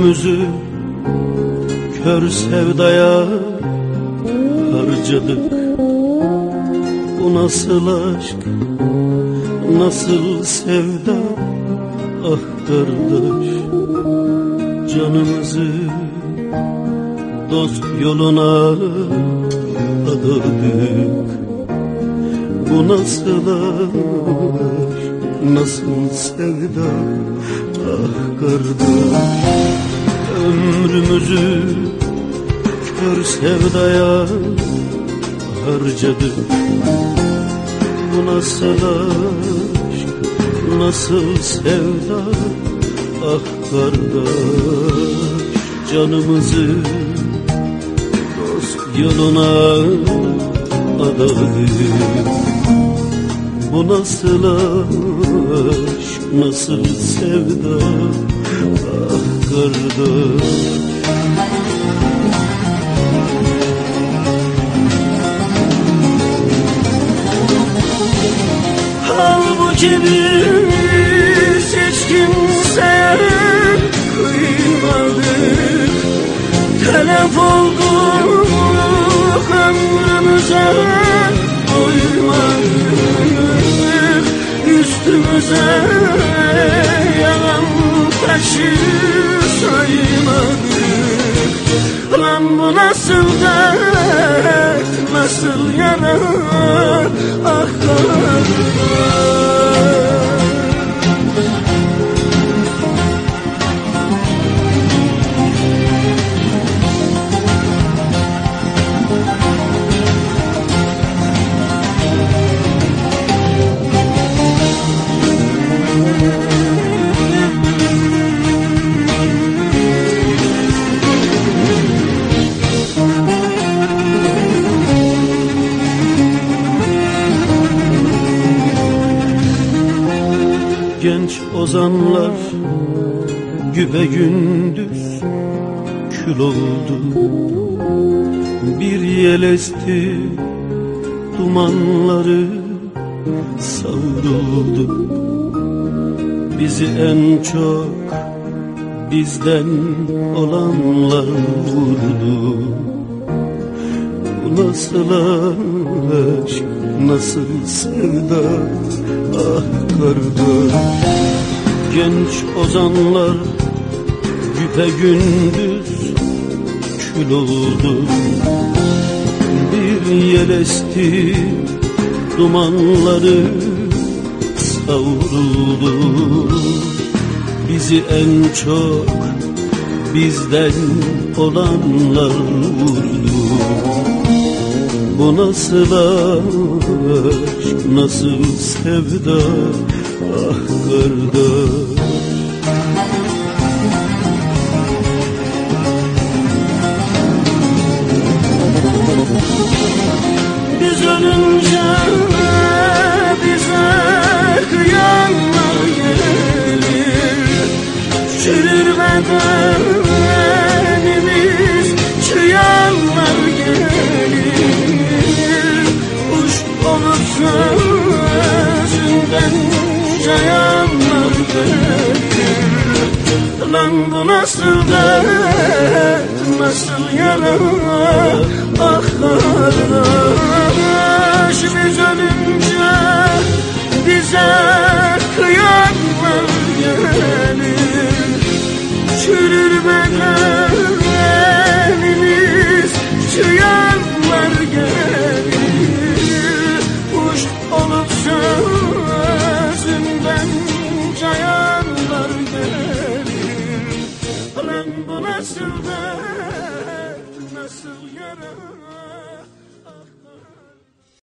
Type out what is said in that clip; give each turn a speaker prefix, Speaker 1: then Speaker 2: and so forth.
Speaker 1: Ömrümüzü kör sevdaya harcadık. Bu nasıl aşk, nasıl sevda, ah kardeş. Canımızı dost yoluna adadık. Bu nasıl aşk, nasıl sevda, ah kardeş. Ömrümüzü kör sevdaya harcadık. Bu nasıl aşk, nasıl sevda, ah kardeş. Canımızı dost yoluna adadık. Bu nasıl aşk, nasıl sevda, ah kardeş. Halbuki biz hiç kimseye kıymadık. Telef olduk ömrümüze, doymadık. Üstümüze yalan taşı saymadık. Lan bu nasıl dert, nasıl yara, ah kardeş. Genç ozanlar güpegündüz kül oldu. Bir yel esti, dumanları savruldu. Bizi en çok bizden olanlar vurdu. Bu nasıl aşk, nasıl sevda, ah kardeş. Genç ozanlar güpegündüz kül oldu. Bir yel esti, dumanları savruldu. Bizi en çok bizden olanlar vurdu. Bu nasıl aşk, nasıl sevda, ah kardeş. Biz ölünce bize kıyanlar gelir. Çürür bedenimiz, çıyanlar gelir. Kuş olup sözünden cayanlar gelir. Lan bu nasıl dert, nasıl yara, ah kardeş. Biz ölünce bize kıyanlar gelir. Çürür bedenimiz, çıyanlar gelir. Kuş olup sözünden cayanlar gelir. Lan bu nasıl dert, nasıl yara.